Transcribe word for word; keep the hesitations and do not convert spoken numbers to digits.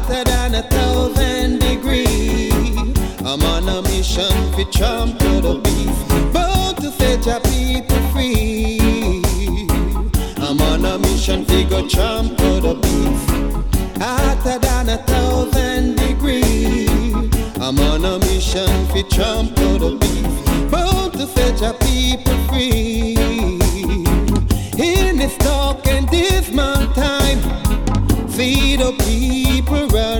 hotter than a thousand degrees. I'm on a mission to trample the beast, bound to set your people free. I'm on a mission to go trample the beast, hotter than a thousand degrees. I'm on a mission to trample the beast, bound to set your people free. In this dark and dismal time, see the people rise.